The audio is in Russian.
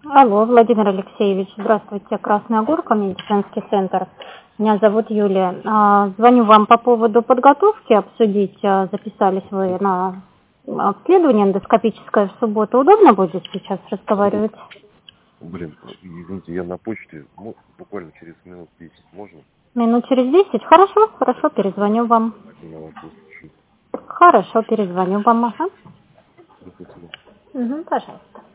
Алло, Владимир Алексеевич, здравствуйте, Красная Горка, медицинский центр. Меня зовут Юлия. Звоню вам по поводу подготовки обсудить. Записались вы на обследование эндоскопическое в субботу. Удобно будет сейчас разговаривать? Блин, извините, я на почте, буквально через минут 10, можно? Минут через 10? Хорошо, хорошо, перезвоню вам. Я вас услышу. Хорошо, перезвоню вам. Ага. До свидания. Пожалуйста.